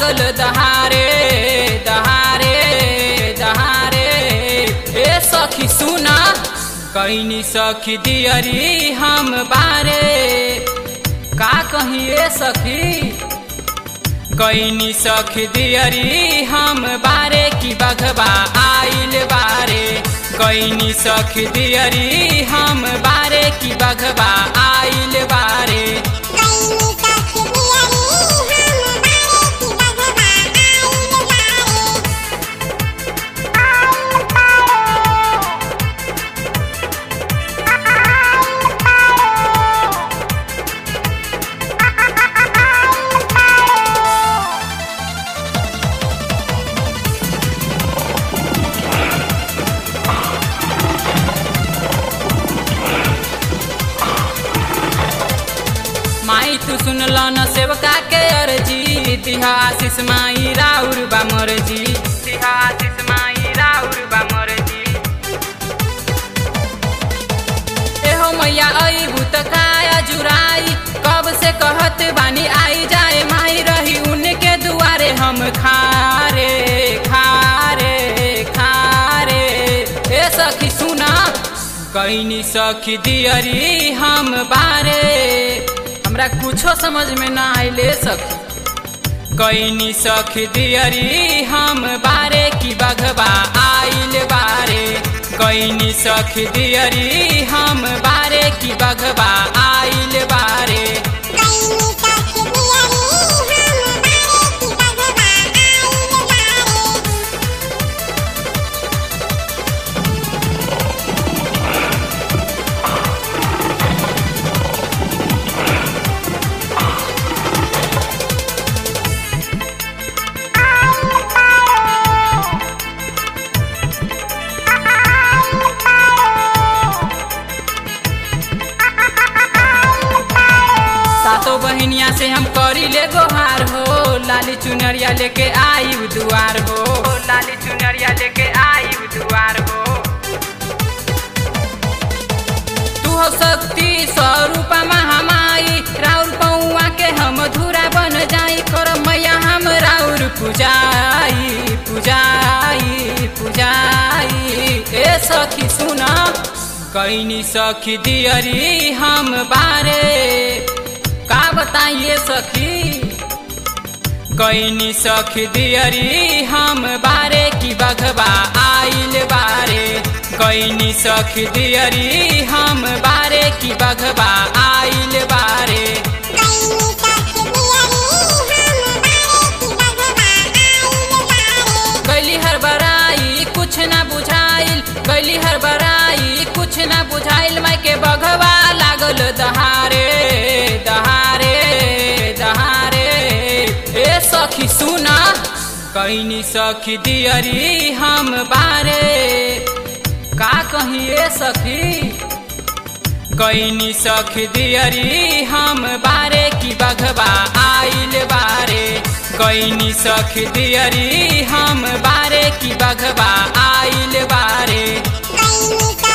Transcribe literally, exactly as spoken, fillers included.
लागल दहारे दहारे दहारे। ए सखी सुना कैनी सखी दियरी हम बारे, का कहिए सखी कैनी सखी दियरी हम बारे की बघबा आइल बारे। कैनी सखी दियरी हम बारे की बघबा आइल बारे। माई तू सुनल न सेवका के अर्जी, दिहा आशीष माई राउर बा मर्जी, दिहा आशीष माई राउर बा मर्जी। एहो मैया अइबू त काया जुराई, कब से कहत बानी आई जाए माई, रही उनके दुआरे हम खारे खारे खारे। ए सखी सुना कैनी सखी दियरी हम बारे, हमरा कुछो समझ में ना आइले सखी। कैनी सखी दियरी हम बारे की बघबा आइल बारे। कैनी सखी दियरी हम बारे की बघबा आइल बारे। सातो बहिनिया से हम करी ले गोहार हो, लाली चुनरिया लेके आई दुआर हो, लाली चुनरिया लेके आई दुआर हो। तू हो शक्ति स्वरूप महामाई, राउर पौआ के हम धूरा बन जाई, कर मैया हम राउर पूजाई पूजाई पूजाई। ए सखी सुना कैनी सखी दियरी हम बारे, का बताइए सखी कैनी सखी दियरी हम बारे की बघबा आइल बारे। कैनी सखी दियरी हम बारे की बघबा आइल बारे। गैली हर बराई कुछ ना बुझाइल, गैली हर बराई कुछ ना बुझाइल, मैं के बघबा लागल दहारे दहारे दहारे। ए सखी सुना कैनी सखी दियरी हम बारे, का कहिए सखी कैनी सखी दियरी हम बारे की बघबा आइल बारे। कैनी सखी दियरी हम बारे की बघबा आइल बारे।